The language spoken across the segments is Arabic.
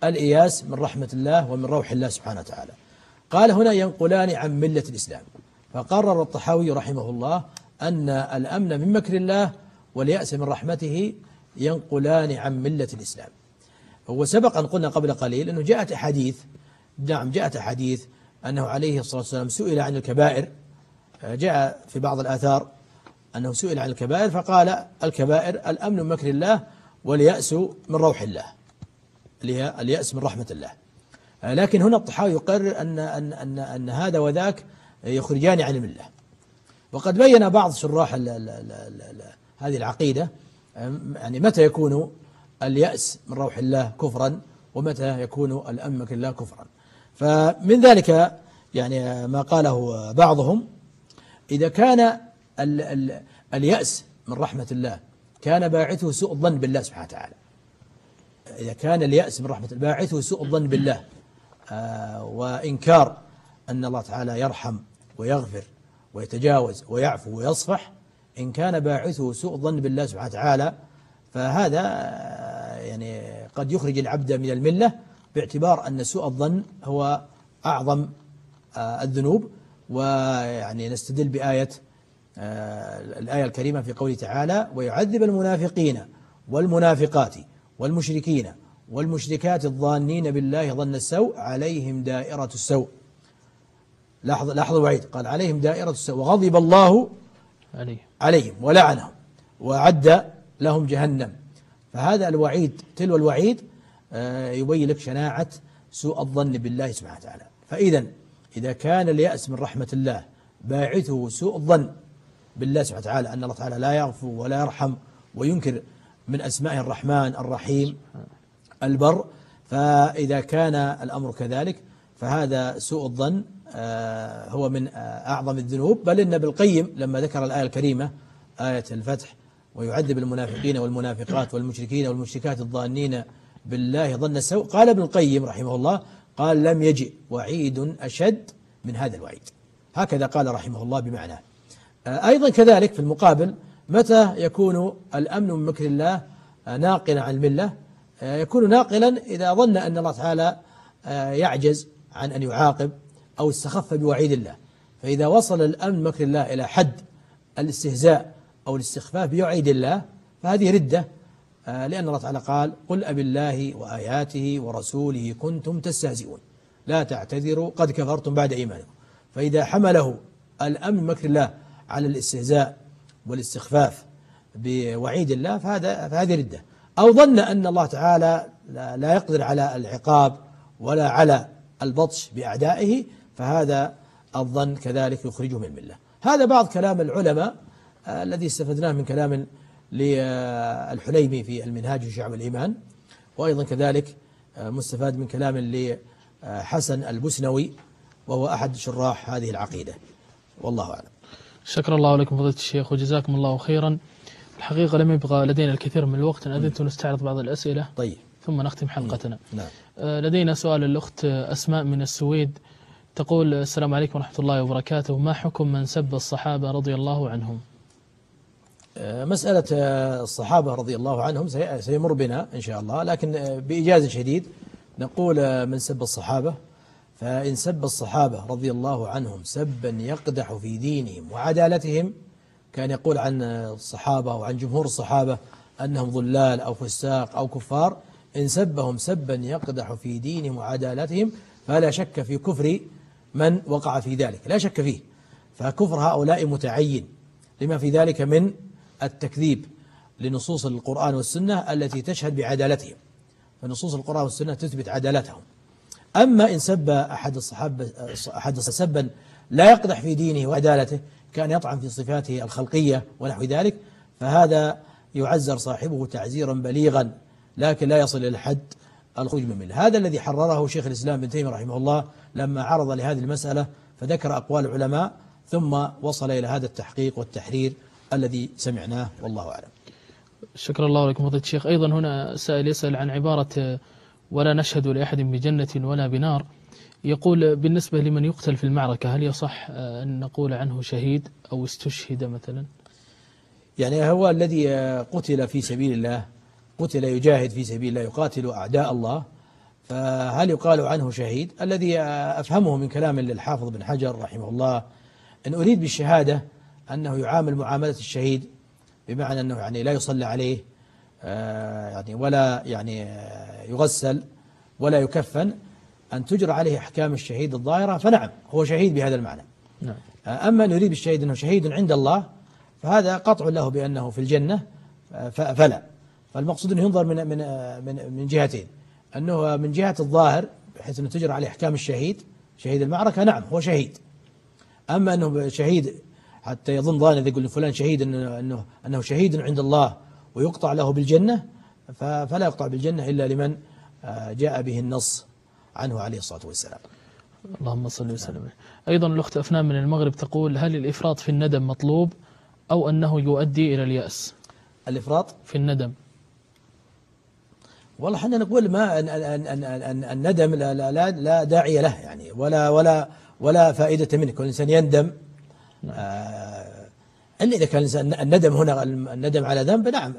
الإياس من رحمة الله ومن روح الله سبحانه وتعالى. قال هنا ينقلان عن ملة الإسلام. فقرر الطحاوي رحمه الله أن الأمن من مكر الله واليأس من رحمته ينقلان عن ملة الإسلام. وسبق أن قلنا قبل قليل أنه جاءت أحاديث أنه عليه الصلاة والسلام سئل عن الكبائر. جاء في بعض الآثار أنه سئل عن الكبائر فقال الكبائر الأمن من مكر الله واليأس من روح الله، اللي هي اليأس من رحمة الله. لكن هنا الطحاوي يقرر أن هذا وذاك يخرجان عن الملة. وقد بين بعض شراح هذه العقيدة يعني متى يكون اليأس من روح الله كفرا ومتى يكون الأمن من مكر الله كفرا. فمن ذلك يعني ما قاله بعضهم: إذا كان اليأس من رحمة الله كان باعثه سوء الظن بالله سبحانه وتعالى، إذا كان اليأس من رحمة الله باعثه سوء الظن بالله وإنكار أن الله تعالى يرحم ويغفر ويتجاوز ويعفو ويصفح، إن كان باعثه سوء الظن بالله سبحانه وتعالى فهذا يعني قد يخرج العبد من الملة، باعتبار أن سوء الظن هو أعظم الذنوب. ويعني نستدل بآية الآية الكريمة في قوله تعالى: ويعذب المنافقين والمنافقات والمشركين والمشركات الظانين بالله ظن السوء عليهم دائرة السوء. لاحظوا الوعيد، قال عليهم دائرة السوء وغضب الله عليهم ولعنهم وأعد لهم جهنم. فهذا الوعيد تلو الوعيد يبين لك شناعة سوء الظن بالله سبحانه وتعالى. فإذا إذا كان اليأس من رحمة الله باعثه سوء الظن بالله سبحانه وتعالى أن الله تعالى لا يغفر ولا يرحم وينكر من أسمائه الرحمن الرحيم البر، فإذا كان الأمر كذلك فهذا سوء الظن هو من أعظم الذنوب. بل إن ابن القيم لما ذكر الآية الكريمة آية الفتح: ويعذب المنافقين والمنافقات والمشركين والمشركات الظانين بالله ظن السوء، قال ابن القيم رحمه الله: قال لم يجئ وعيد أشد من هذا الوعيد. هكذا قال رحمه الله بمعناه. أيضا كذلك في المقابل متى يكون الأمن من مكر الله ناقلا عن الملة؟ يكون ناقلا إذا ظن أن الله تعالى يعجز عن أن يعاقب أو استخف بوعيد الله. فإذا وصل الأمن من مكر الله إلى حد الاستهزاء أو الاستخفاف بوعيد الله فهذه ردة، لأن الله تعالى قال: قل أبالله وآياته ورسوله كنتم تستهزئون لا تعتذروا قد كفرتم بعد إيمانكم. فإذا حمله الأمن من مكر الله على الاستهزاء والاستخفاف بوعيد الله فهذه ردة. أو ظن أن الله تعالى لا يقدر على العقاب ولا على البطش بأعدائه، فهذا الظن كذلك يخرجه من الملة. هذا بعض كلام العلماء الذي استفدناه من كلام للحليمي في المنهاج في شعب الإيمان، وأيضا كذلك مستفاد من كلام لحسن البسنوي وهو أحد شراح هذه العقيدة، والله أعلم. شكر الله لكم فضيلة الشيخ وجزاكم الله خيرا. الحقيقة لم يبقى لدينا الكثير من الوقت، إن أذنتم نستعرض بعض الأسئلة طيب ثم نختم حلقتنا. نعم. لدينا سؤال الأخت أسماء من السويد تقول: السلام عليكم ورحمة الله وبركاته، ما حكم من سب الصحابة رضي الله عنهم؟ مسألة الصحابة رضي الله عنهم سيمر بنا إن شاء الله، لكن بإيجاز شديد نقول من سب الصحابة، فإن سب الصحابة رضي الله عنهم سبا يقدح في دينهم وعدالتهم، كان يقول عن الصحابة وعن جمهور الصحابة أنهم ضلال أو فساق أو كفار، إن سبهم سبا يقدح في دينهم وعدالتهم فلا شك في كفر من وقع في ذلك، لا شك فيه. فكفر هؤلاء متعين لما في ذلك من التكذيب لنصوص القرآن والسنة التي تشهد بعدالتهم، فنصوص القرآن والسنة تثبت عدالتهم. أما إن سب أحد الصحابة سبا لا يقدح في دينه وعدالته، كان يطعن في صفاته الخلقية ونحو ذلك، فهذا يعزر صاحبه تعزيرا بليغا، لكن لا يصل إلى حد الخروج من الملة. هذا الذي حرره شيخ الإسلام ابن تيمية رحمه الله لما عرض لهذه المسألة، فذكر أقوال العلماء ثم وصل إلى هذا التحقيق والتحرير الذي سمعناه، والله أعلم. شكر الله لكم فضيلة الشيخ. أيضا هنا سائل يسأل عن عبارة: ولا نشهد لأحد بجنة ولا بنار. يقول: بالنسبة لمن يقتل في المعركة هل يصح أن نقول عنه شهيد أو استشهد مثلا؟ يعني هو الذي قتل في سبيل الله، قتل يجاهد في سبيل الله يقاتل أعداء الله، فهل يقال عنه شهيد؟ الذي أفهمه من كلام للحافظ بن حجر رحمه الله أن أريد بالشهادة أنه يعامل معاملة الشهيد، بمعنى أنه يعني لا يصلى عليه يعني ولا يعني يغسل ولا يكفن، أن تجرى عليه أحكام الشهيد الظاهرة، فنعم هو شهيد بهذا المعنى. نعم. أما أن يريد بالشهيد أنه شهيد عند الله فهذا قطع له بأنه في الجنة فلا. فالمقصود أنه ينظر من جهتين، أنه من جهة الظاهر بحيث أنه تجرى عليه أحكام الشهيد، شهيد المعركة، نعم هو شهيد. أما أنه شهيد حتى يظن ظان إذا يقول فلان شهيد أنه شهيد عند الله ويقطع له بالجنة، فلا يقطع بالجنة إلا لمن جاء به النص عنه عليه الصلاة والسلام. اللهم صل وسلم. أيضا الأخت أفنان من المغرب تقول: هل الإفراط في الندم مطلوب أو أنه يؤدي إلى اليأس؟ الإفراط في الندم، والله احنا نقول ما الندم لا داعي له يعني، ولا فائدة منه. كل إنسان يندم إلا إذا كان الإنسان الندم هنا الندم على ذنب، نعم،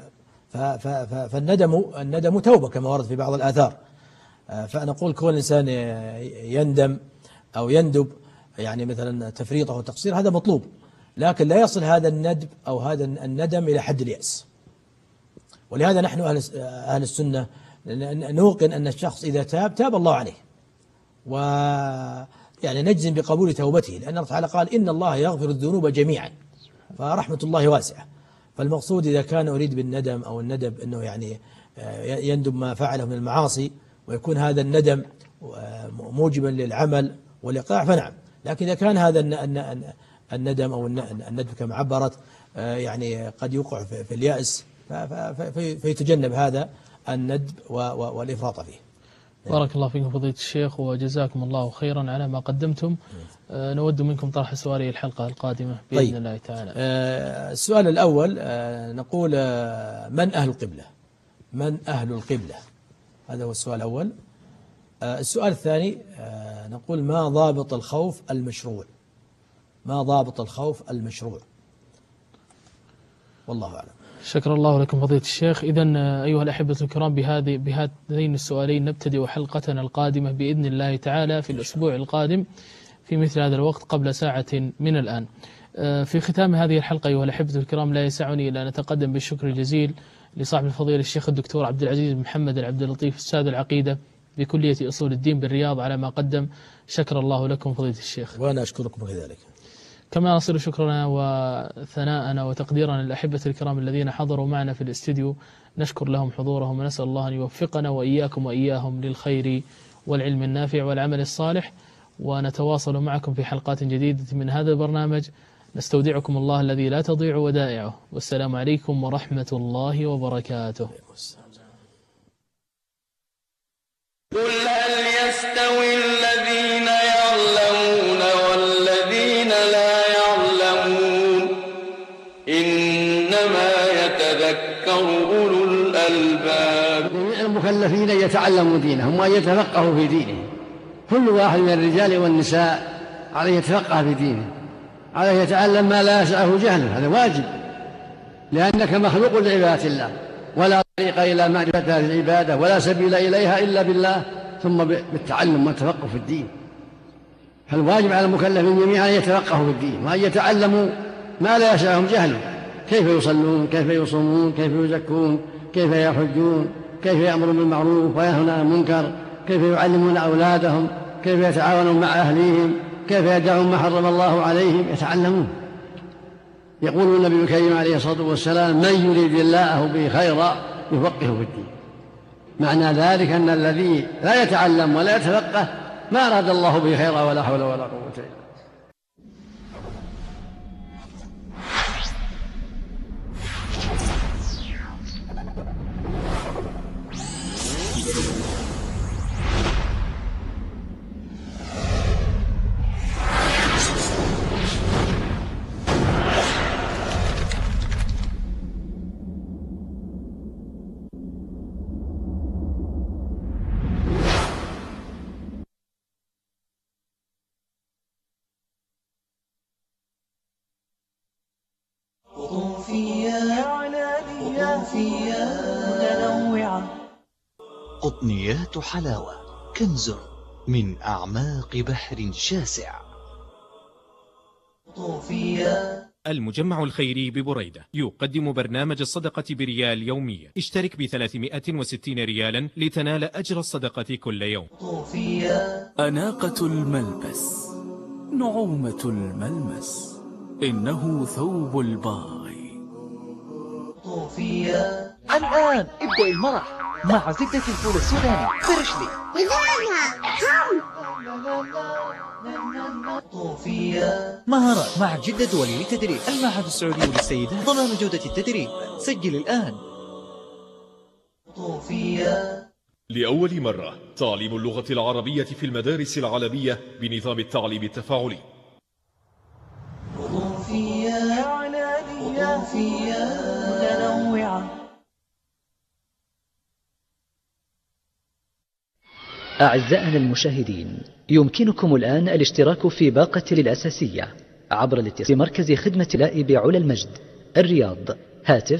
فالندم توبة كما ورد في بعض الآثار. فنقول كون الإنسان يندم أو يندب يعني مثلا تفريطه وتقصير هذا مطلوب، لكن لا يصل هذا الندب أو هذا الندم إلى حد اليأس. ولهذا نحن أهل السنة نوقن أن الشخص إذا تاب الله عليه، ويعني نجزم بقبول توبته، لأن الله تعالى قال: إن الله يغفر الذنوب جميعا، فرحمة الله واسعة. فالمقصود إذا كان أريد بالندم أو الندب أنه يعني يندب ما فعله من المعاصي ويكون هذا الندم موجبا للعمل والإيقاع فنعم. لكن إذا كان هذا الندم أو الندب كما عبرت يعني قد يوقع في اليأس، فيتجنب هذا الندب والإفراط فيه. بارك الله فيكم فضيلة الشيخ وجزاكم الله خيرا على ما قدمتم. نود منكم طرح سؤالي الحلقة القادمة بإذن الله تعالى. السؤال الأول نقول: من أهل القبلة؟ من أهل القبلة؟ هذا هو السؤال الأول. السؤال الثاني نقول: ما ضابط الخوف المشروع؟ ما ضابط الخوف المشروع؟ والله أعلم. شكر الله لكم فضيلة الشيخ. إذن أيها الأحبة الكرام، بهذين السؤالين نبتدئ حلقتنا القادمة بإذن الله تعالى في الأسبوع القادم في مثل هذا الوقت قبل ساعة من الآن. في ختام هذه الحلقة أيها الأحبة الكرام لا يسعني إلا أن أتقدم بالشكر الجزيل لصاحب الفضيلة الشيخ الدكتور عبد العزيز محمد العبد اللطيف أستاذ العقيدة بكلية أصول الدين بالرياض على ما قدم. شكر الله لكم فضيلة الشيخ. وأنا أشكركم كذلك. كما نصل شكرنا وثناءنا وتقديرنا للأحبة الكرام الذين حضروا معنا في الاستديو، نشكر لهم حضورهم ونسأل الله أن يوفقنا وإياكم وإياهم للخير والعلم النافع والعمل الصالح، ونتواصل معكم في حلقات جديدة من هذا البرنامج. نستودعكم الله الذي لا تضيع ودائعه، والسلام عليكم ورحمة الله وبركاته. قل هل يستوي الذين يعلمون والذين لا يعلمون إنما يتذكر أولو الألباب. جميع المكلفين يتعلموا دينهم وأن يتفقهوا في دينهم. كل واحد من الرجال والنساء عليه يتفقه في دينه، عليه يتعلم ما لا يسعه جهله، هذا واجب، لأنك مخلوق لعبادة الله، ولا طريق إلى معرفة هذه العبادة ولا سبيل إليها إلا بالله، ثم بالتعلم والتفقه في الدين. فالواجب على المكلفين جميعا أن يتفقهوا في الدين وأن يتعلموا ما لا يسعهم جهله، كيف يصلون، كيف يصومون، كيف يزكون، كيف يحجون، كيف يأمرون بالمعروف وينهون عن المنكر، كيف يعلمون أولادهم، كيف يتعاونون مع أهليهم، كيف يدعون ما حرم الله عليهم، يتعلمون. يقول النبي الكريم عليه الصلاة والسلام: من يريد الله به خيرا يفقهه في الدين. معنى ذلك أن الذي لا يتعلم ولا يتفقه ما أراد الله به خيرا ولا حول ولا قوة إلا بالله. قطنيات حلاوة كنز من أعماق بحر شاسع. المجمع الخيري ببريدة يقدم برنامج الصدقة بريال يوميا. اشترك ب360 ريالا لتنال أجر الصدقة كل يوم. أناقة الملبس، نعومة الملمس، إنه ثوب الباي. الآن ابدأ المرح مع زبدة الفول السوداني فرشلي. مهارات مع جدة دولي للتدريب، المعهد السعودي للسيدات، ضمان جودة التدريب. سجل الآن. لأول مرة تعليم اللغة العربية في المدارس العالمية بنظام التعليم التفاعلي. متنوعة. أعزائنا المشاهدين، يمكنكم الآن الاشتراك في باقة الأساسية عبر الاتصال بمركز خدمة اللاء بعلى المجد الرياض، هاتف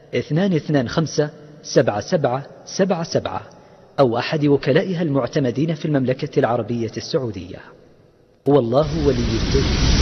225-7777 أو أحد وكلائها المعتمدين في المملكة العربية السعودية. والله ولي التوفيق.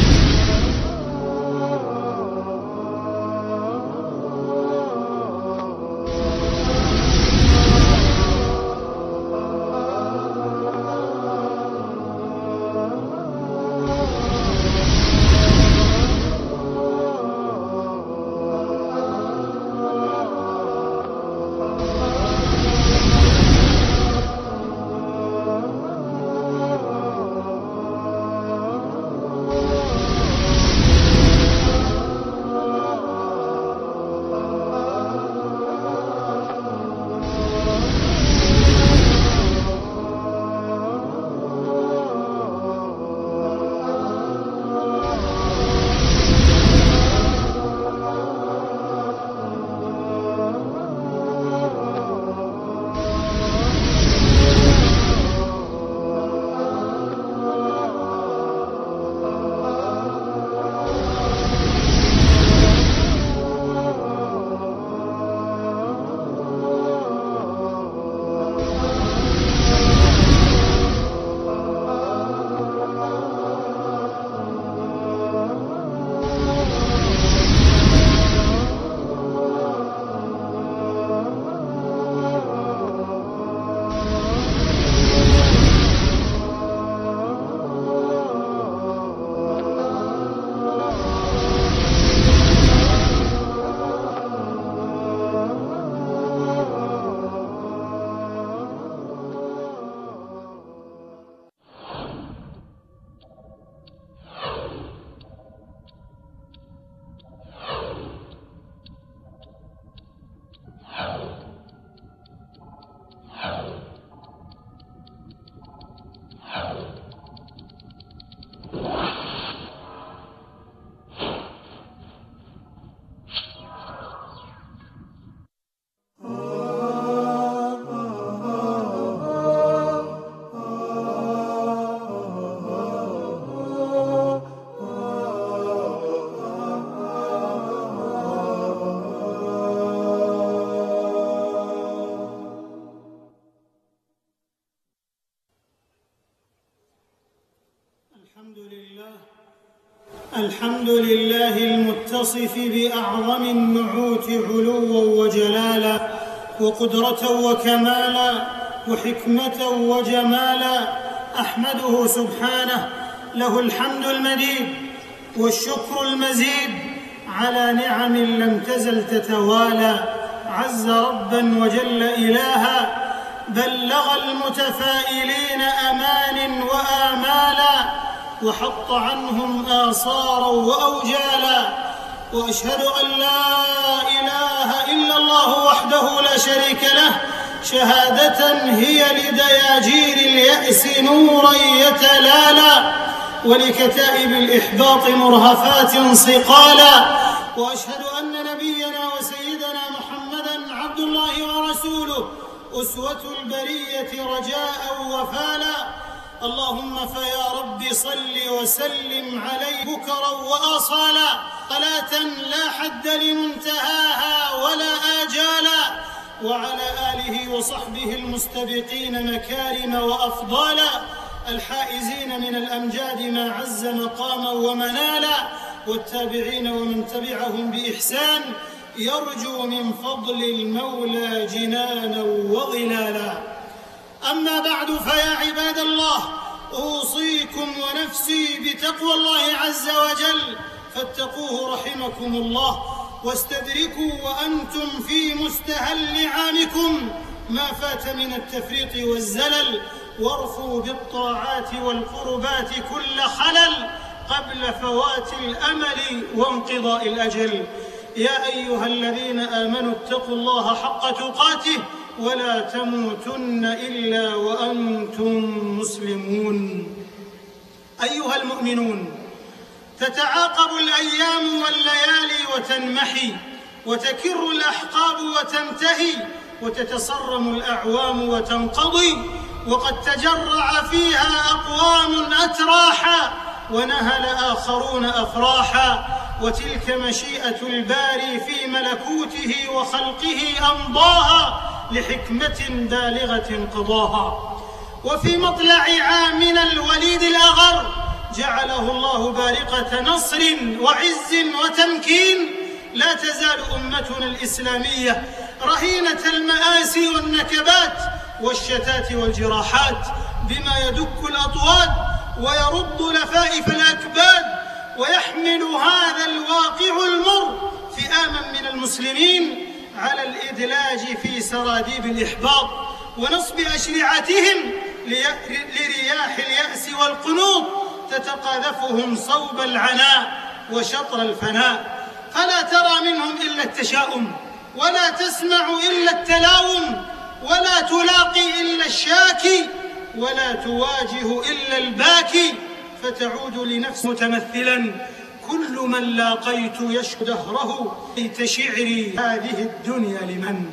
الحمد لله المتصف بأعظم النعوت علوا وجلالا وقدرة وكمالا وحكمة وجمالا. أحمده سبحانه، له الحمد المديد والشكر المزيد على نعم لم تزل تتوالى. عز ربا وجل إلها، بلغ المتفائلين أمان وآمالا وحط عنهم آثارا وأوجالا. وأشهد أن لا إله إلا الله وحده لا شريك له، شهادة هي لدياجير اليأس نورا يتلالى ولكتائب الإحباط مرهفات صقالا. وأشهد أن نبينا وسيدنا محمدا عبد الله ورسوله، أسوة البرية رجاء وفالا. اللهم فيا رب صل وسلم عليه بكرا وآصالا، صلاة لا حد لمنتهاها ولا آجالا، وعلى آله وصحبه المستبقين مكارم وأفضالا الحائزين من الأمجاد ما عز مقاما ومنالا والتابعين ومن تبعهم بإحسان يرجو من فضل المولى جنانا وظلالا. أما بعد، فيا عباد الله، أوصيكم ونفسي بتقوى الله عز وجل، فاتقوه رحمكم الله، واستدركوا وأنتم في مستهل عامكم ما فات من التفريط والزلل، وارفوا بالطاعات والقربات كل خلل قبل فوات الأمل وانقضاء الأجل. يا أيها الذين آمنوا اتقوا الله حق تقاته ولا تموتن إلا وأنتم مسلمون. أيها المؤمنون، تتعاقب الأيام والليالي وتنمحي، وتكر الأحقاب وتنتهي، وتتصرم الأعوام وتنقضي، وقد تجرع فيها أقوام أتراحا ونهل آخرون أفراحا، وتلك مشيئة الباري في ملكوته وخلقه أمضاها لحكمة بالغة قضاها. وفي مطلع عامنا الوليد الأغر جعله الله بارقة نصر وعز وتمكين، لا تزال أمتنا الإسلامية رهينة المآسي والنكبات والشتات والجراحات، بما يدك الأطواد ويرد لفائف الأكباد، ويحمل هذا الواقع المر فئاما من المسلمين على الإدلاج في سراديب الإحباط ونصب أشرعتهم لرياح اليأس والقنوط تتقاذفهم صوب العناء وشطر الفناء، فلا ترى منهم إلا التشاؤم، ولا تسمع إلا التلاوم، ولا تلاقي إلا الشاكي، ولا تواجه إلا الباكي، فتعود لنفس متمثلا: كل من لاقيت يشكو دهره ليت شعري هذه الدنيا لمن.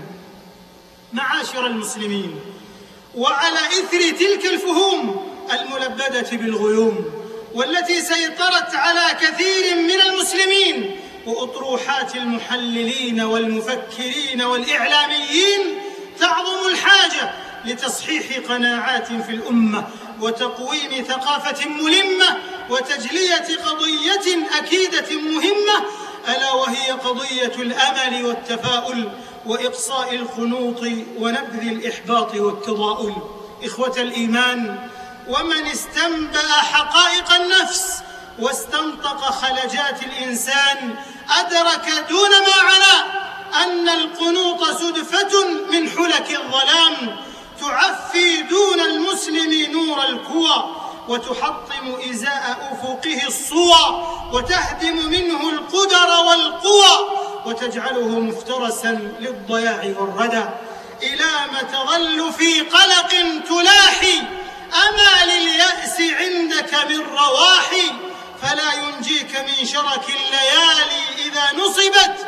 معاشر المسلمين، وعلى إثر تلك الفهوم الملبدة بالغيوم والتي سيطرت على كثير من المسلمين وأطروحات المحللين والمفكرين والإعلاميين، تعظم الحاجة لتصحيح قناعات في الأمة وتقويم ثقافة ملمة وتجلية قضية أكيدة مهمة، ألا وهي قضية الأمل والتفاؤل وإقصاء القنوط ونبذ الإحباط والتضاؤل. إخوة الإيمان، ومن استنبأ حقائق النفس واستنطق خلجات الإنسان أدرك دون ما علا أن القنوط سدفة من حلك الظلام تعفي دون المسلم نور الكوى، وتحطم إزاء أفقه الصوى، وتهدم منه القدر والقوى، وتجعله مفترسا للضياع والردى. إلى ما تظل في قلق تلاحي أمال اليأس عندك من رواحي، فلا ينجيك من شرك الليالي إذا نصبت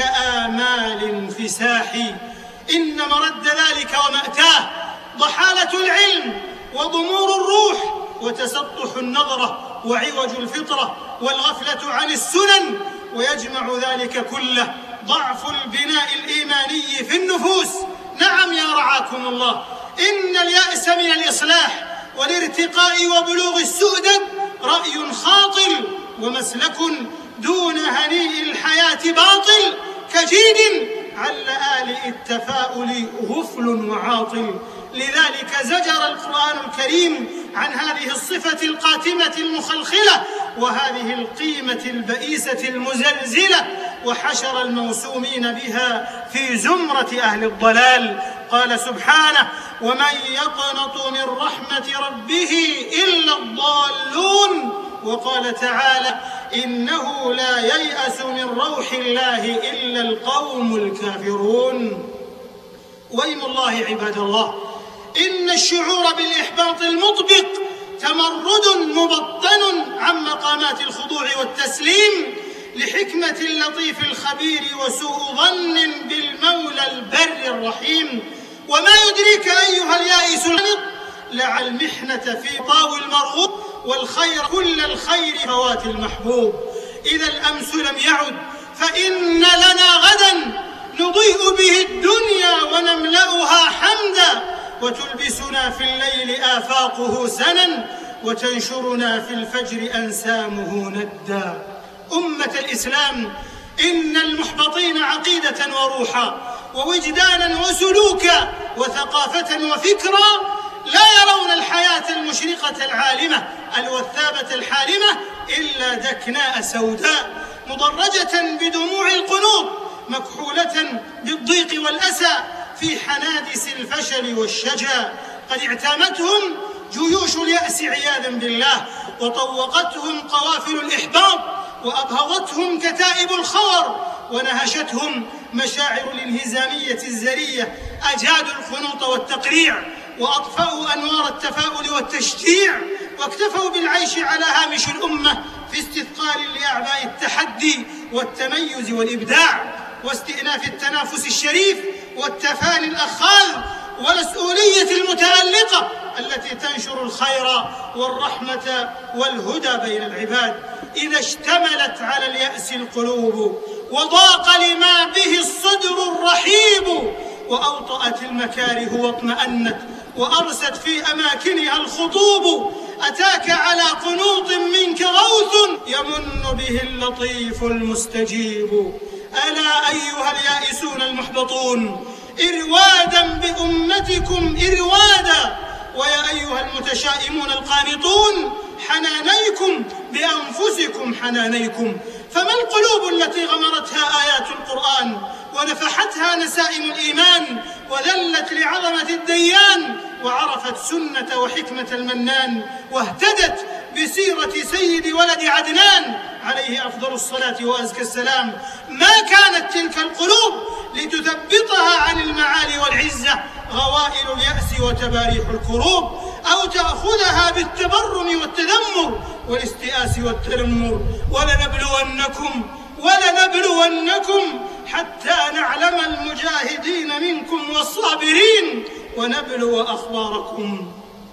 كآمال انفساح. إن مرد ذلك ومأتاه ضحالة العلم وضمور الروح وتسطح النظرة وعوج الفطرة والغفلة عن السنن، ويجمع ذلك كله ضعف البناء الإيماني في النفوس. نعم يا رعاكم الله، إن اليأس من الإصلاح والارتقاء وبلوغ السؤدد رأي خاطل ومسلك دون هنيء الحياة باطل، كجيد عل آل التفاؤل غفل وعاطل. لذلك زجر القرآن الكريم عن هذه الصفة القاتمة المخلخلة وهذه القيمة البئيسة المزلزلة، وحشر الموسومين بها في زمرة أهل الضلال. قال سبحانه: ومن يقنط من رحمة ربه إلا الضالون. وقال تعالى: إنه لا ييأس من روح الله إلا القوم الكافرون. وإيم الله عباد الله، إن الشعور بالإحباط المطبق تمرد مبطن عن مقامات الخضوع والتسليم لحكمة اللطيف الخبير وسوء ظن بالمولى البر الرحيم. وما يدريك أيها اليائس لعل المحنة في طاو المرغوب والخير كل الخير فوات المحبوب. إذا الأمس لم يعد فإن لنا غدا نضيء به الدنيا ونملأها حمدا، وتلبسنا في الليل آفاقه سنا، وتنشرنا في الفجر أنسامه ندا. أمة الإسلام، إن المحبطين عقيدة وروحا ووجدانا وسلوكا وثقافة وفكرا لا يرون الحياة المشرقة العالمة الوثابة الحالمة إلا دكناء سوداء مضرجة بدموع القنوط، مكحولة بالضيق والأسى في حنادس الفشل والشجا. قد اعتامتهم جيوش اليأس عياذا بالله، وطوقتهم قوافل الإحباط، وأبهضتهم كتائب الخور، ونهشتهم مشاعر الانهزامية الزرية. أجادوا الخنوط والتقريع، وأطفأوا أنوار التفاؤل والتشجيع، واكتفوا بالعيش على هامش الأمة في استثقال لأعباء التحدي والتميز والإبداع، واستئناف التنافس الشريف والتفاني الأخاذ والمسؤولية المتألقة التي تنشر الخير والرحمة والهدى بين العباد. إذا اشتملت على اليأس القلوب، وضاق لما به الصدر الرحيب، وأوطأت المكاره واطمأنت، وأرست في أماكنها الخطوب، أتاك على قنوط منك غوث يمن به اللطيف المستجيب. ألا أيها اليائسون المحبطون، إروادا بأمتكم إروادا، ويا أيها المتشائمون القانطون، حنانيكم بأنفسكم حنانيكم. فما القلوب التي غمرتها آيات القرآن ونفحتها نسائم الإيمان، وذلت لعظمة الديان، وعرفت سنة وحكمة المنان، واهتدت بسيرة سيد ولد عدنان عليه أفضل الصلاة وأزكى السلام؟ ما كانت تلك القلوب لتثبطها عن المعالي والعزة غوائل اليأس وتباريح الكروب، أو تأخذها بالتبرم والتذمر والاستئاس والتنمر. ولنبلونكم حتى نعلم المجاهدين منكم والصابرين، ونبلو أخباركم.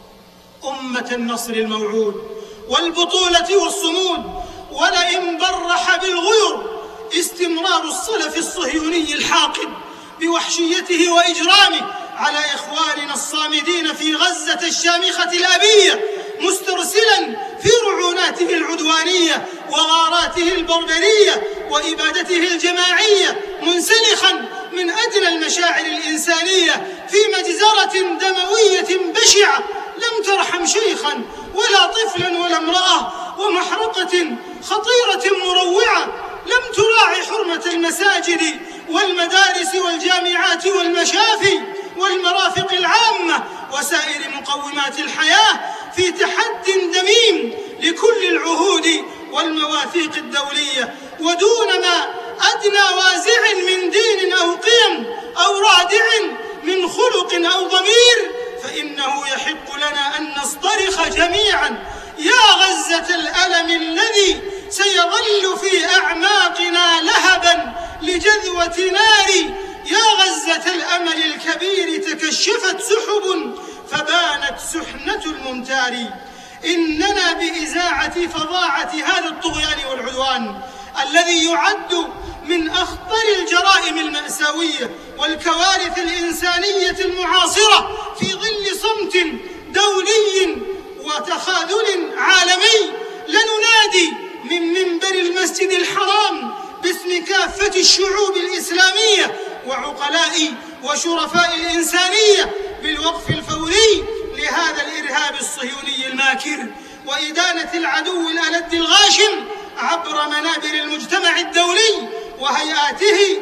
أمة النصر الموعود والبطولة والصمود، ولئن برح بالغير استمرار الصلف الصهيوني الحاقد بوحشيته وإجرامه على إخواننا الصامدين في غزة الشامخة الأبية، مسترسلا في رعوناته العدوانية وغاراته البربرية وإبادته الجماعية، منسلخا من أدنى المشاعر الإنسانية في مجزرة دموية بشعة لم ترحم شيخا ولا طفلا ولا امرأة، ومحرقة خطيرة مروعة لم تراعي حرمة المساجد والمدارس والجامعات والمشافي والمرافق العامة وسائر مقومات الحياة، في تحد دميم لكل العهود والمواثيق الدولية، ودون ما أدنى وازع من دين أو قيم أو رادع من خلق أو ضمير، فإنه يحق لنا أن نصطرخ جميعا: يا غزة الألم الذي سيظل في أعماقنا لهبا لجذوة نار، يا غزة الأمل الكبير تكشفت سحب فبانت سحنة الممتار. إننا بإذاعة فظاعة هذا الطغيان والعدوان الذي يعد من أخطر الجرائم المأساوية والكوارث الإنسانية المعاصرة في ظل صمت دولي وتخاذل عالمي، لننادي من منبر المسجد الحرام باسم كافة الشعوب الإسلامية وعقلاء وشرفاء الإنسانية بالوقف الفوري لهذا الإرهاب الصهيوني الماكر، وإدانة العدو الألد الغاشم عبر منابر المجتمع الدولي وهيئاته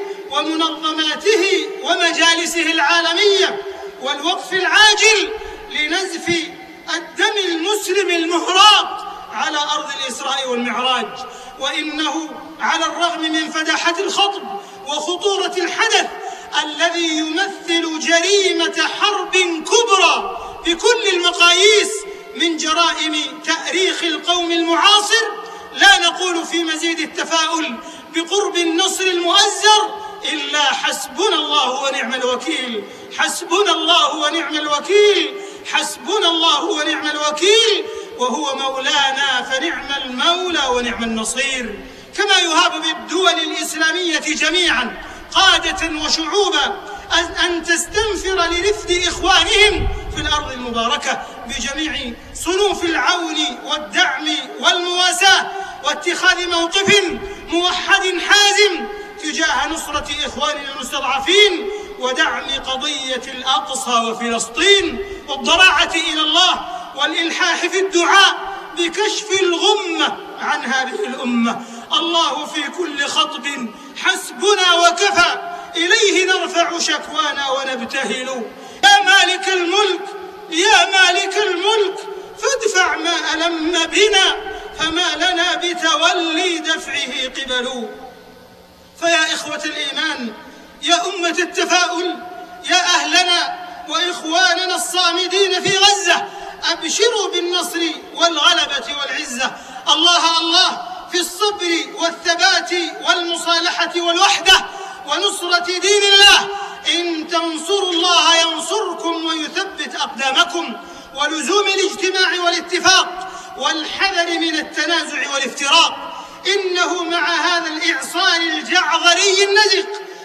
ومنظماته ومجالسه العالمية، والوقف العاجل لنزف الدم المسلم المهراق على أرض الإسراء والمعراج. وإنه على الرغم من فداحة الخطب وخطورة الحدث الذي يمثل جريمة حرب كبرى بكل المقاييس من جرائم تأريخ القوم المعاصر، لا نقول في مزيد التفاؤل بقرب النصر المؤزر إلا حسبنا الله ونعم الوكيل، حسبنا الله ونعم الوكيل، حسبنا الله ونعم الوكيل، وهو مولانا فنعم المولى ونعم النصير. كما يهاب بالدول الإسلامية جميعا قادة وشعوبا أن تستنفر لرفد إخوانهم في الأرض المباركة بجميع صنوف العون والدعم والمواساة، واتخاذ موقف موحد حازم تجاه نصرة إخواننا المستضعفين ودعم قضية الأقصى وفلسطين، والضراعة إلى الله والإلحاح في الدعاء بكشف الغمة عن هذه الأمة. الله في كل خطب حسبنا وكفى، إليه نرفع شكوانا ونبتهل. يا مالك الملك يا مالك الملك فادفع ما ألم بنا، فما لنا بتولي دفعه قبل. فيا إخوة الإيمان، يا أمة التفاؤل، يا أهلنا وإخواننا الصامدين في غزة، أبشروا بالنصر والغلبة والعزة. الله الله في الصبر والثبات والمصالحة والوحدة ونصرة دين الله. إن تنصروا الله ينصركم ويثبت أقدامكم، ولزوم الاجتماع والاتفاق والحذر من التنازع والافتراق. إنه مع هذا الإعصار الجعظري النزق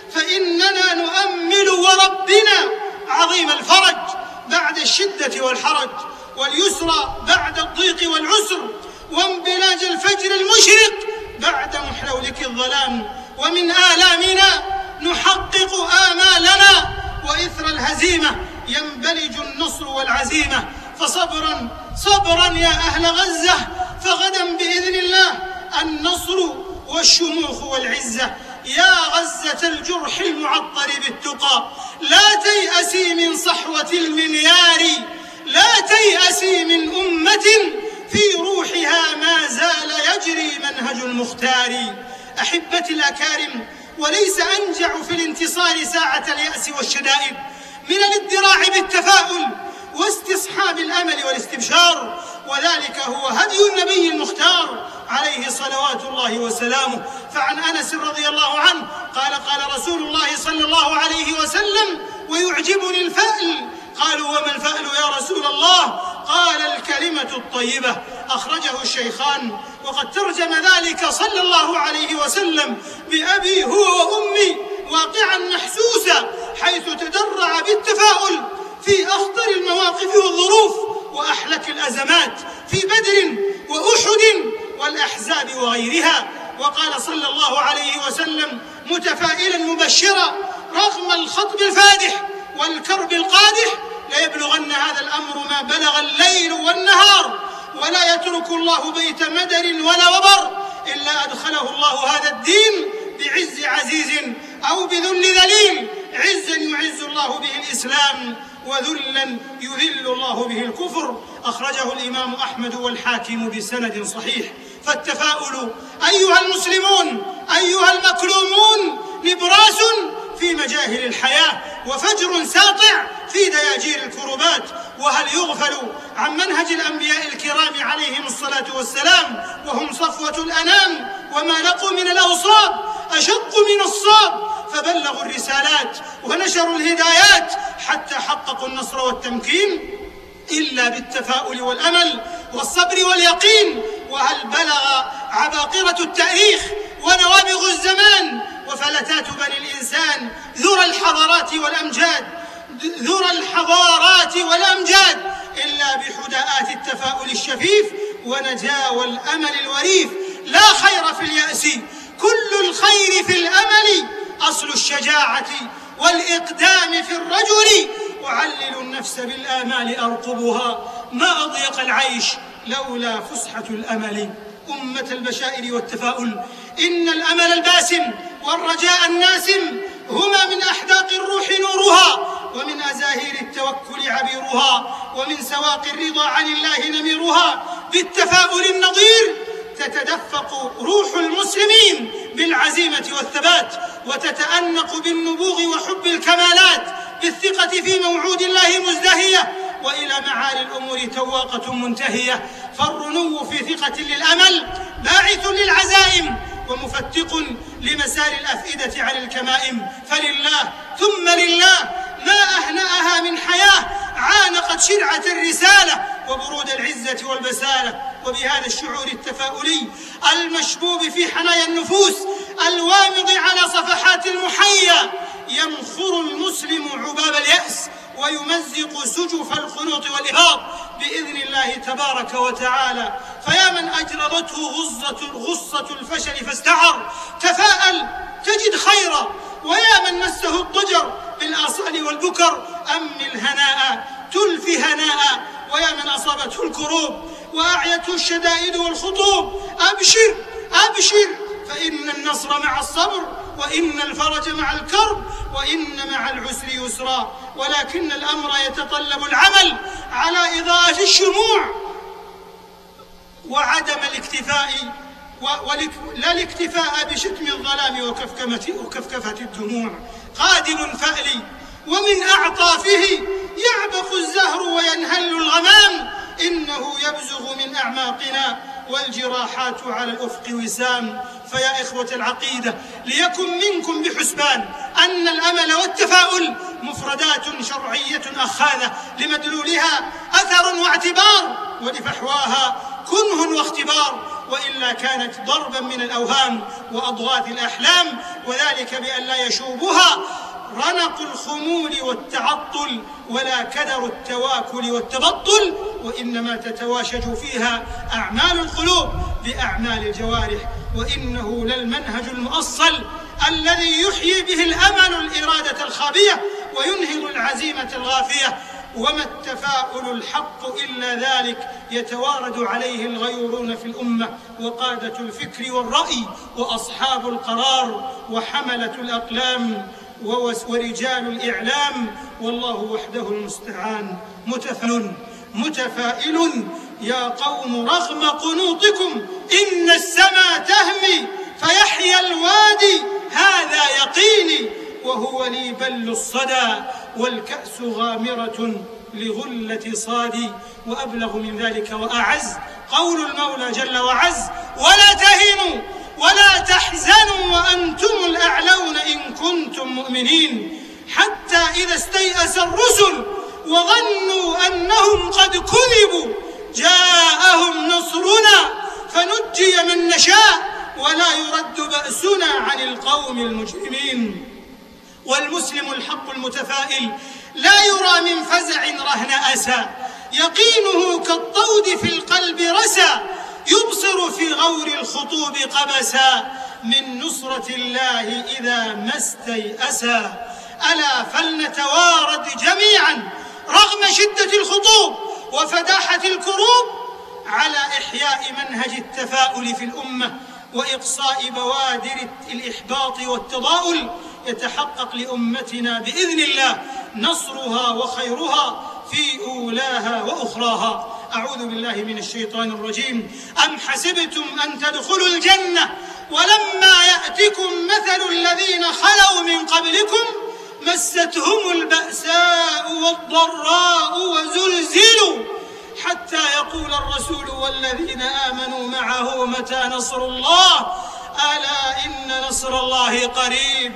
فإننا نؤمل وربنا عظيم الفرج بعد الشدة والحرج، واليسر بعد الضيق والعسر، وانبلاج الفجر المشرق بعد محلولك الظلام. ومن آلامنا نحقق آمالنا، وإثر الهزيمة ينبلج النصر والعزيمة. فصبرا صبرا يا أهل غزة، فغدا بإذن الله النصر والشموخ والعزة. يا غزة الجرح المعطر بالتقى، لا تيأسي من صحوة المنيار، لا تيأسي من أمة في روحها ما زال يجري منهج المختار. أحبتي الأكارم، وليس أنجع في الانتصار ساعة اليأس والشدائد من الادراع بالتفاؤل واستصحاب الأمل والاستبشار، وذلك هو هدي النبي المختار عليه صلوات الله وسلامه. فعن أنس رضي الله عنه قال قال رسول الله صلى الله عليه وسلم: ويعجبني الفأل. قالوا: وما الفأل يا رسول الله؟ قال: الكلمة الطيبة. أخرجه الشيخان. وقد ترجم ذلك صلى الله عليه وسلم بأبي هو وأمي واقعا محسوسا، حيث تدرع بالتفاؤل في أخطر المواقف والظروف وأحلك الأزمات في بدر وأحد والأحزاب وغيرها. وقال صلى الله عليه وسلم متفائلا مبشرا: رغم الخطب الفادح والكرب القادح ليبلغن هذا الأمر ما بلغ الليل والنهار، ولا يترك الله بيت مدر ولا وبر إلا أدخله الله هذا الدين بعز عزيز أو بذل ذليل. عزا يعز الله به الإسلام، وذلا يذل الله به الكفر. أخرجه الإمام أحمد والحاكم بسند صحيح. فالتفاؤل أيها المسلمون أيها المكلومون نبراس في مجاهل الحياة، وفجر ساطع في دياجير الكربات. وهل يغفل عن منهج الأنبياء الكرام عليهم الصلاة والسلام، وهم صفوة الأنام، وما لقوا من الأوصاب أشق من الصاب، فبلغوا الرسالات ونشروا الهدايات حتى حققوا النصر والتمكين، إلا بالتفاؤل والأمل والصبر واليقين. وهل بلغ عباقرة التاريخ ونوابغ الزمان وفلتات بني الإنسان ذرى الحضارات والأمجاد إلا بحداءات التفاؤل الشفيف ونجاوى الأمل الوريف؟ لا خير في اليأس، كل الخير في الأمل، أصل الشجاعة والإقدام في الرجل، أعلل النفس بالآمال أرقبها، ما أضيق العيش لولا فسحة الأمل. أمة البشائر والتفاؤل، إن الأمل الباسم والرجاء الناسم هما من أحداق الروح نورها، ومن أزاهير التوكل عبيرها، ومن سواق الرضا عن الله نميرها. بالتفاؤل النظير تتدفق روح المسلمين بالعزيمة والثبات، وتتأنق بالنبوغ وحب الكمالات، بالثقة في موعود الله مزدهية، وإلى معالي الأمور تواقة منتهية. فالرنو في ثقة للأمل باعث للعزائم، ومفتق لمسار الأفئدة عن الكمائم. فلله ثم لله ما أهنأها من حياة عانقت شرعة الرسالة وبرود العزة والبسالة. وبهذا الشعور التفاؤلي المشبوب في حنايا النفوس الوامض على صفحات المحيا ينخر المسلم عباب اليأس ويمزق سجف القنوط والإهراط بإذن الله تبارك وتعالى. فيا من أجربته غصة الفشل فاستعر تفاءل تجد خيرا، ويا من مسه الضجر بالآصال والبكر أمل هناء تلفي هناء، ويا من أصابته الكروب وأعيته الشدائد والخطوب أبشر أبشر، فإن النصر مع الصبر، وإن الفرج مع الكرب، وإن مع العسر يسرا، ولكن الأمر يتطلب العمل على إضاءة الشموع وعدم الاكتفاء لا الاكتفاء بشتم الظلام وكفكفة الدموع. قادم فألي ومن أعطافه يعبق الزهر وينهل الغمام، إنه يبزغ من أعماقنا والجراحات على الأفق وسام. فيا إخوة العقيدة، ليكن منكم بحسبان أن الأمل والتفاؤل مفردات شرعية أخاذة لمدلولها أثر واعتبار، ولفحواها كنه واختبار، وإلا كانت ضربا من الأوهام وأضغاث الأحلام، وذلك بأن لا يشوبها رنق الخمول والتعطل ولا كدر التواكل والتبطل، وإنما تتواشج فيها أعمال القلوب بأعمال الجوارح. وإنه للمنهج المؤصل الذي يحيي به الأمل الإرادة الخابية وينهض العزيمة الغافية. وما التفاؤل الحق إلا ذلك يتوارد عليه الغيورون في الأمة وقادة الفكر والرأي وأصحاب القرار وحملة الأقلام ورجال الإعلام، والله وحده المستعان. متفائل يا قوم رغم قنوطكم إن السما تهمي فيحيى الوادي، هذا يقيني وهو لي بل الصدى، والكأس غامرة لغلة صادي. وأبلغ من ذلك وأعز قول المولى جل وعز: ولا تهنوا ولا تحزنوا وأنتم الأعلون إن كنتم مؤمنين. حتى إذا استيأس الرسل وظنوا أنهم قد كذبوا جاءهم نصرنا فنجي من نشاء ولا يرد بأسنا عن القوم المجرمين. والمسلم الحق المتفائل لا يرى من فزع رهن أسى، يقينه كالطود في القلب رسى، يبصر في غور الخطوب قبسا، من نصرة الله إذا ما استيأسا. ألا فلنتوارد جميعا رغم شدة الخطوب وفداحة الكروب على إحياء منهج التفاؤل في الأمة وإقصاء بوادر الإحباط والتضاؤل، يتحقق لأمتنا بإذن الله نصرها وخيرها في أولاها وأخراها. أعوذ بالله من الشيطان الرجيم. أم حسبتم أن تدخلوا الجنة ولما يأتكم مثل الذين خلوا من قبلكم مستهم البأساء والضراء وزلزلوا حتى يقول الرسول والذين آمنوا معه متى نصر الله، ألا إن نصر الله قريب،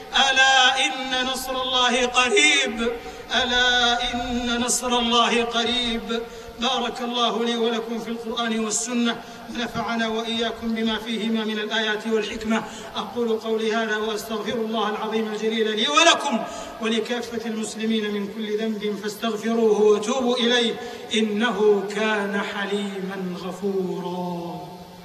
ألا إن نصر الله قريب، ألا إن نصر الله قريب. بارك الله لي ولكم في القرآن والسنة، ونفعنا وإياكم بما فيهما من الآيات والحكمة. أقول قولي هذا وأستغفر الله العظيم الجليل لي ولكم ولكافة المسلمين من كل ذنب فاستغفروه وتوبوا إليه إنه كان حليما غفورا.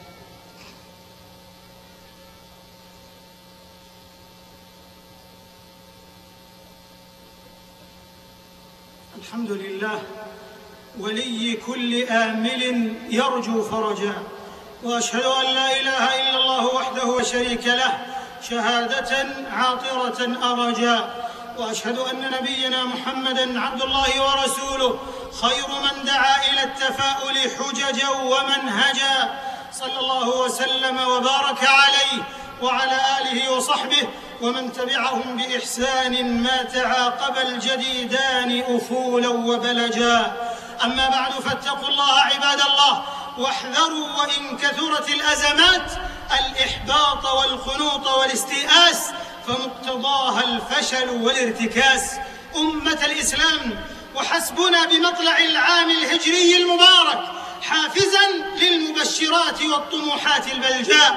الحمد لله ولي كل آمل يرجو فرجا، وأشهد أن لا إله إلا الله وحده لا شريك له شهادة عاطرة أرجا، وأشهد أن نبينا محمدًا عبد الله ورسوله خير من دعا إلى التفاؤل حججا ومنهجا، صلى الله وسلم وبارك عليه وعلى آله وصحبه ومن تبعهم بإحسان ما تعاقب الجديدان أفولا وبلجا. أما بعد فاتقوا الله عباد الله، واحذروا وإن كثرت الأزمات الإحباط والقنوط والاستيئاس، فمقتضاها الفشل والارتكاس. أمة الإسلام، وحسبنا بمطلع العام الهجري المبارك حافزا للمبشرات والطموحات البلجاء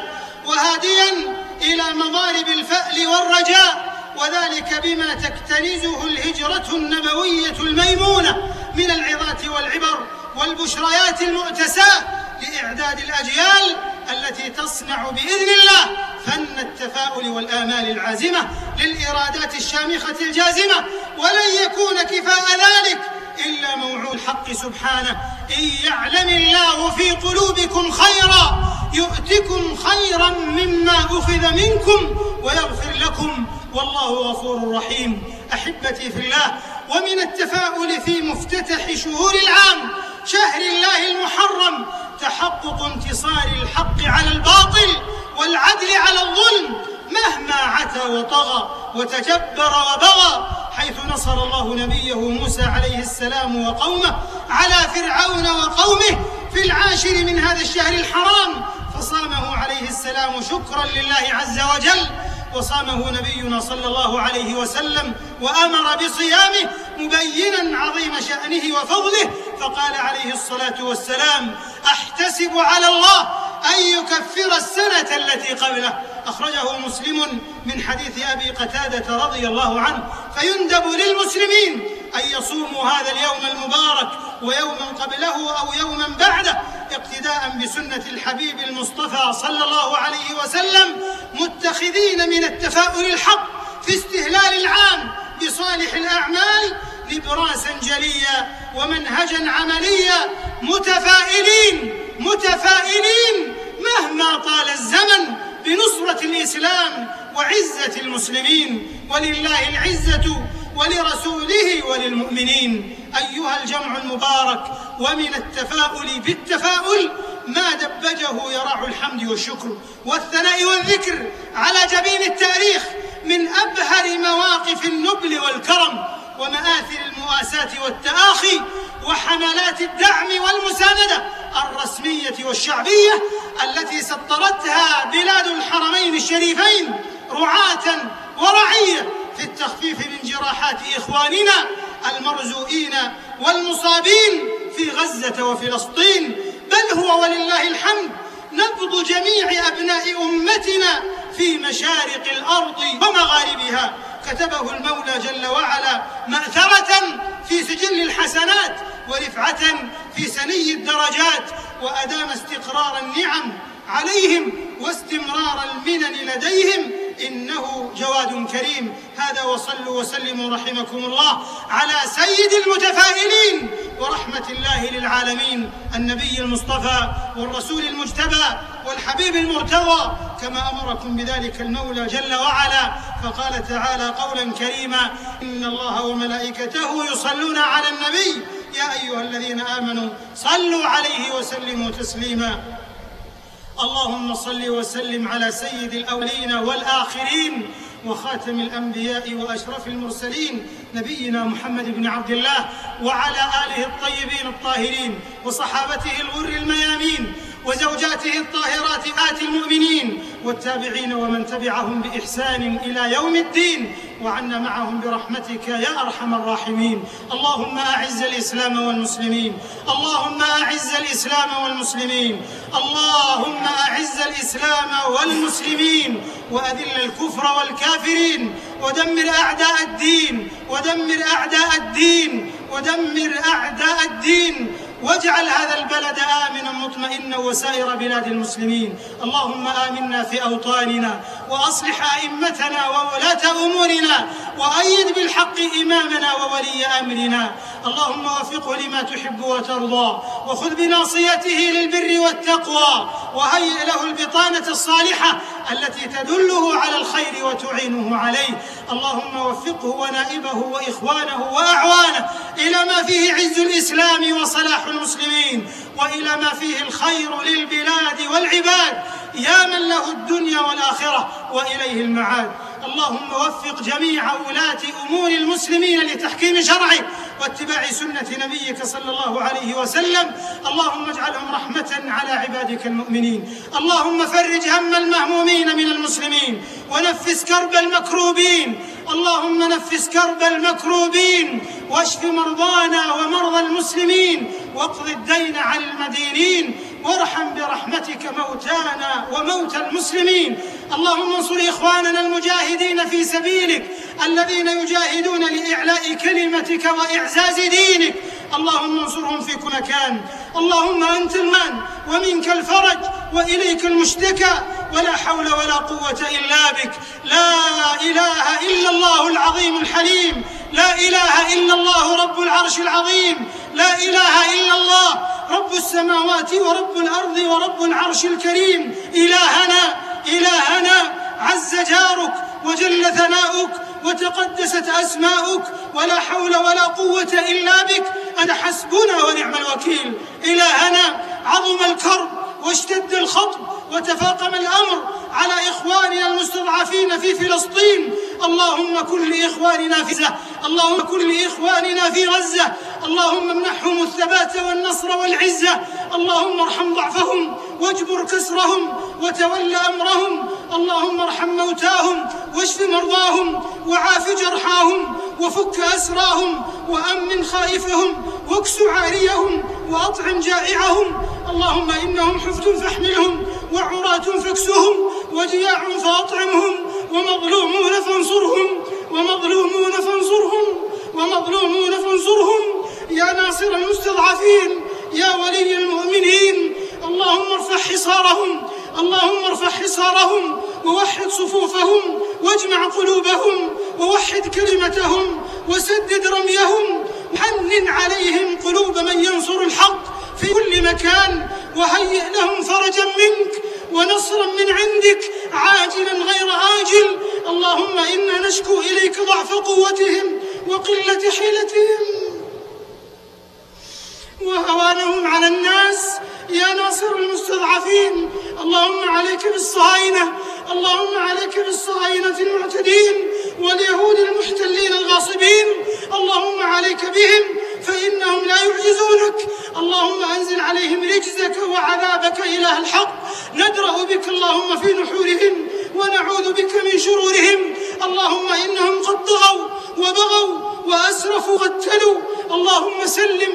وهاديا إلى مضارب الفأل والرجاء، وذلك بما تكتنزه الهجرة النبوية الميمونة من العظات والعبر والبشريات المؤتساة لإعداد الأجيال التي تصنع بإذن الله فن التفاؤل والآمال العازمة للإرادات الشامخة الجازمة. ولن يكون كفاء ذلك إلا موعود الحق سبحانه: إن يعلم الله في قلوبكم خيرا يؤتكم خيرا مما أخذ منكم ويغفر لكم والله غفور رحيم. أحبتي في الله، ومن التفاؤل في مفتتح شهور العام شهر الله المحرم تحقق انتصار الحق على الباطل والعدل على الظلم مهما عتى وطغى وتجبر وبغى، حيث نصر الله نبيه موسى عليه السلام وقومه على فرعون وقومه في العاشر من هذا الشهر الحرام، فصامه عليه السلام شكرا لله عز وجل، وصامه نبينا صلى الله عليه وسلم وأمر بصيامه مبينا عظيم شأنه وفضله، فقال عليه الصلاة والسلام: أحتسب على الله أن يكفر السنة التي قبله. أخرجه مسلم من حديث أبي قتادة رضي الله عنه. فيندب للمسلمين أن يصوموا هذا اليوم المبارك ويوما قبله أو يوما بعده اقتداء بسنة الحبيب المصطفى صلى الله عليه وسلم، متخذين من التفاؤل الحق في استهلال العام بصالح الأعمال نبراسا جليا ومنهجا عمليا، متفائلين مهما طال الزمن بنصرة الإسلام وعزة المسلمين، ولله العزة ولرسوله وللمؤمنين. أيها الجمع المبارك، ومن التفاؤل بالتفاؤل ما دبجه يراع الحمد والشكر والثناء والذكر على جبين التاريخ من أبهر مواقف النبل والكرم ومآثر المؤاساة والتآخي وحملات الدعم والمساندة الرسمية والشعبية التي سطرتها بلاد الحرمين الشريفين رعاة ورعية في التخفيف من جراحات إخواننا المرزوئين والمصابين في غزة وفلسطين، بل هو ولله الحمد نبض جميع أبناء أمتنا في مشارق الأرض ومغاربها، كتبه المولى جل وعلا مأثرة في سجل الحسنات ورفعة في سني الدرجات، وأدام استقرار النعم عليهم واستمرار المنن لديهم، إنه جواد كريم. هذا وصلوا وسلموا رحمكم الله على سيد المتفائلين ورحمة الله للعالمين، النبي المصطفى والرسول المجتبى والحبيب المرتضى، كما أمركم بذلك المولى جل وعلا، فقال تعالى قولا كريما: إن الله وملائكته يصلون على النبي يا أيها الذين آمنوا صلوا عليه وسلموا تسليما. اللهم صل وسلم على سيد الأولين والآخرين وخاتم الأنبياء وأشرف المرسلين نبينا محمد بن عبد الله وعلى آله الطيبين الطاهرين وصحابته الغر الميامين وزوجاته الطاهرات آت المؤمنين والتابعين ومن تبعهم بإحسان إلى يوم الدين، وعنا معهم برحمتك يا أرحم الراحمين. اللهم أعز الإسلام والمسلمين، اللهم أعز الإسلام والمسلمين، اللهم أعز الإسلام والمسلمين، وأذل الكفر والكافرين، ودمر أعداء الدين، ودمر أعداء الدين، ودمر أعداء الدين، واجعل هذا البلد آمنا مطمئنا وسائر بلاد المسلمين. اللهم آمنا في أوطاننا، وأصلح أئمتنا وولاة أمورنا، وأيد بالحق إمامنا وولي أمرنا. اللهم وفقه لما تحب وترضى، وخذ بناصيته للبر والتقوى، وهيئ له البطانة الصالحة التي تدله على الخير وتعينه عليه. اللهم وفقه ونائبه وإخوانه وأعوانه إلى ما فيه عز الإسلام وصلاح المسلمين، وإلى ما فيه الخير للبلاد والعباد، يا من له الدنيا والآخرة وإليه المعاد. اللهم وفق جميع ولاة أمور المسلمين لتحكيم شرعه واتباع سنة نبيك صلى الله عليه وسلم. اللهم اجعلهم رحمة على عبادك المؤمنين. اللهم فرج هم المهمومين من المسلمين، ونفس كرب المكروبين. اللهم نفس كرب المكروبين، واشف مرضانا ومرضى المسلمين، واقض الدين عن المدينين، وارحم برحمتك موتانا وموتى المسلمين. اللهم انصر إخواننا المجاهدين في سبيلك الذين يجاهدون لإعلاء كلمتك وإعزاز دينك. اللهم انصرهم في كل مكان. اللهم أنت المان ومنك الفرج وإليك المشتكى، ولا حول ولا قوة إلا بك. لا إله إلا الله العظيم الحليم، لا إله إلا الله رب العرش العظيم، لا إله إلا الله رب السماوات ورب الأرض ورب العرش الكريم. إلهنا عز جارك وجل ثناؤك وتقدست أسماؤك، ولا حول ولا قوة إلا بك. أنت حسبنا ونعم الوكيل. إلهنا عظم الكرب واشتد الخطب وتفاقم الأمر على إخواننا المستضعفين في فلسطين. اللهم كن لإخواننا في غزة، اللهم كن لإخواننا في غزة، اللهم امنحهم الثبات والنصر والعزة. اللهم ارحم ضعفهم واجبر كسرهم وتول أمرهم. اللهم ارحم موتاهم واشف مرضاهم وعاف جرحاهم وفك أسراهم وأمن خائفهم واكس عاريهم وأطعم جائعهم. اللهم إنهم حفت فاحملهم وعراة فاكسهم وجياع فأطعمهم ومظلومون فانصرهم يا ناصر المستضعفين يا ولي المؤمنين. اللهم ارفع حصارهم ووحد صفوفهم واجمع قلوبهم ووحد كلمتهم وسدد رميهم. حنن عليهم قلوب من ينصر الحق في كل مكان، وهيئ لهم فرجا منك ونصرا من عندك عاجلا غير آجل. اللهم إنا نشكو إليك ضعف قوتهم وقلة حيلتهم وهوانهم على الناس يا ناصر المستضعفين. اللهم عليك بالصهاينة المعتدين واليهود المحتلين الغاصبين. اللهم عليك بهم فإنهم لا يعجزونك. اللهم أنزل عليهم رجزك وعذابك إله الحق. ندرأ بك اللهم في نحورهم ونعوذ بك من شرورهم. اللهم إنهم قد طغوا وبغوا وأسرفوا وقتلوا. اللهم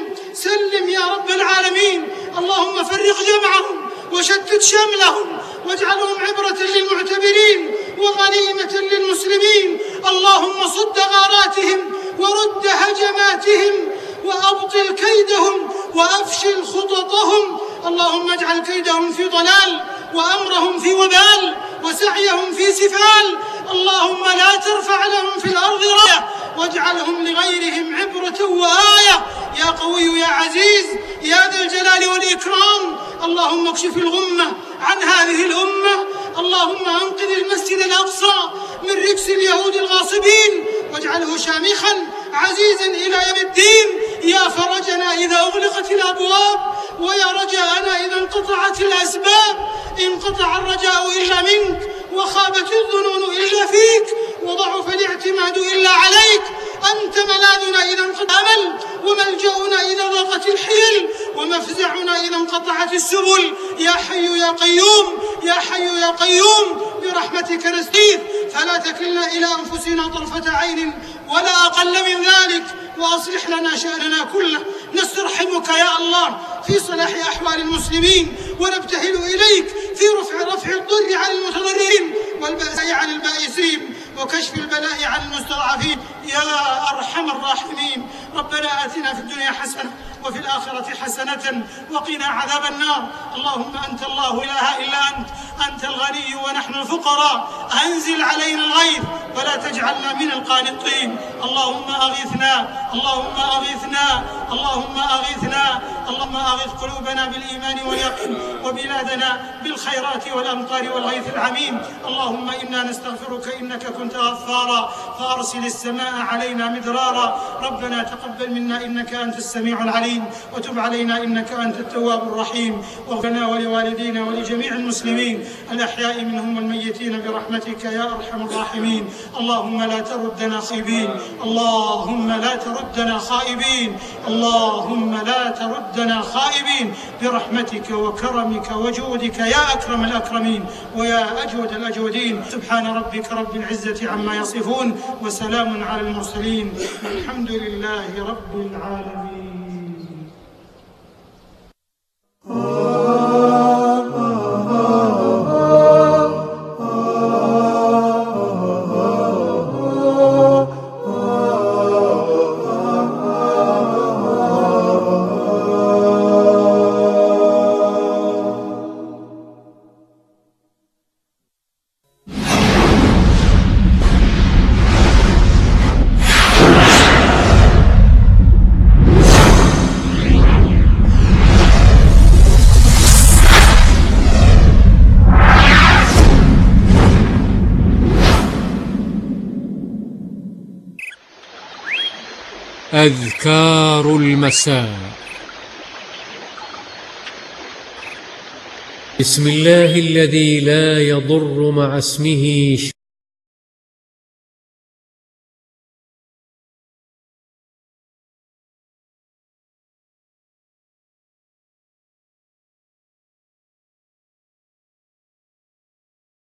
سلم يا رب العالمين. اللهم فرق جمعهم وشتت شملهم واجعلهم عبرة للمعتبرين وغنيمة للمسلمين. اللهم صد غاراتهم ورد هجماتهم وأبطل كيدهم وأفشل خططهم. اللهم اجعل كيدهم في ضلال وأمرهم في وبال وسعيهم في سفال. اللهم لا ترفع لهم في الأرض راية واجعلهم لغيرهم عبرة وآية. يا قوي يا عزيز يا ذا الجلال والإكرام. اللهم اكشف الغمة عن هذه الأمة. اللهم أنقذ المسجد الأقصى من رجس اليهود الغاصبين واجعله شامخا عزيزا إلى يوم الدين. يا فرجنا إذا أغلقت الأبواب ويا رجاءنا إذا انقطعت الأسباب. انقطع الرجاء إلا منك وخابت الظنون إلا فيك وضعف الاعتماد إلا عليك. أنت ملاذنا إذا انقطع الأمل وملجأنا إذا ضاقت الحيل ومفزعنا إذا انقطعت السبل. يا حي يا قيوم يا حي يا قيوم برحمتك نستغيث فلا تكلنا إلى أنفسنا طرفة عين ولا أقل من ذلك، وأصلح لنا شأننا كله. نسترحمك يا الله في صلاح أحوال المسلمين ونبتهل إليك في رفع الضر عن المتضررين والبأس عن البائسين وكشف البلاء عن المستضعفين يا أرحم الراحمين. ربنا آتنا في الدنيا حسنة وفي الآخرة حسنة وقنا عذاب النار. اللهم أنت الله إله إلا أنت الغني ونحن الفقراء. أنزل علينا الغيث ولا تجعلنا من القانطين. اللهم أغثنا اللهم أغثنا اللهم أغثنا اللهم أغث قلوبنا بالإيمان واليقين وبلادنا بالخيرات والأمطار والغيث العميم. اللهم إنا نستغفرك إنك كنت غفارا فأرسل السماء علينا مدرارا. ربنا تقبل منا إنك أنت السميع العليم وتب علينا إنك أنت التواب الرحيم. واغفر لنا ولوالدينا ولجميع المسلمين الأحياء منهم والميتين برحمتك يا أرحم الراحمين. اللهم لا تردنا خائبين اللهم لا تردنا خائبين اللهم لا تردنا خائبين برحمتك وكرمك وجودك يا أكرم الأكرمين ويا أجود الأجودين. سبحان ربك رب العزة عما يصفون وسلام على المرسلين والحمد لله رب العالمين. أذكار المساء. بسم الله الذي لا يضر مع اسمه